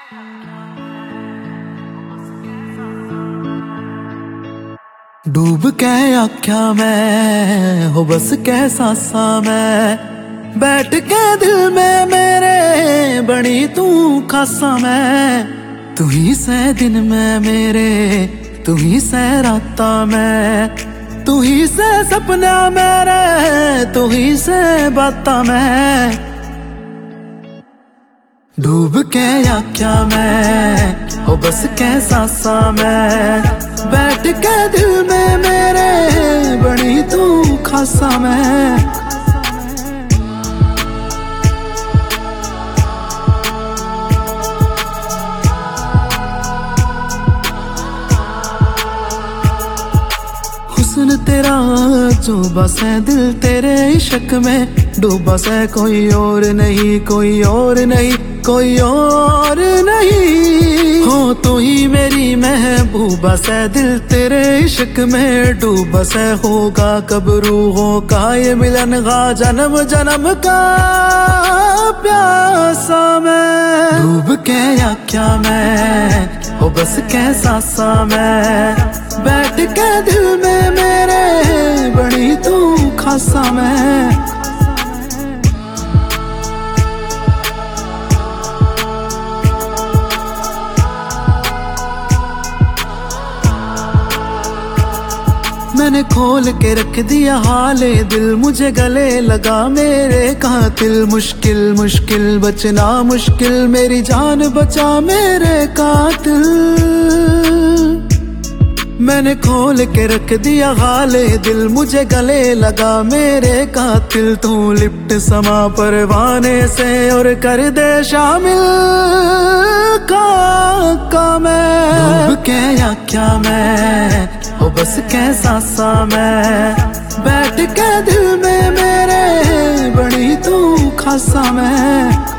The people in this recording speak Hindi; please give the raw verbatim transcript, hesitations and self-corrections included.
डूब के आख्या मैं हो बस के सासा मैं, बैठ के दिल में मेरे बनी तू खासा मैं। तू ही से दिन में मेरे, तू ही से राता मैं, तू ही से सपना मेरे, तू ही से बाता मैं। डूब के आख्या मैं हो बस के सासा मैं, बैठ के दिल में मेरे बनी तू खासा मैं। हुस्न तेरा जो बस है दिल तेरे इश्क में डूबा से, कोई और नहीं कोई और नहीं कोई और नहीं। हो तू ही मेरी महबूबा से दिल तेरे इश्क में डूबा से, होगा कब रूहों का ये मिलन का जन्म जन्म का प्यासा मैं। डूब के आख्या मैं हो बस के सासा मैं, बैठ के दिल में मेरे बनी तू खासा मैं। मैंने खोल के रख दिया हाले दिल, मुझे गले लगा मेरे कातिल। मुश्किल मुश्किल बचना मुश्किल, मेरी जान बचा मेरे कातिल। मैंने खोल के रख दिया हाले दिल, मुझे गले लगा मेरे कातिल। तू लिपट समा परवाने से और कर दे शामिल का मैं। डूब के आख्या मैं हो बस के सासा मैं, बैठ के दिल में मेरे बनी तू खासा मैं।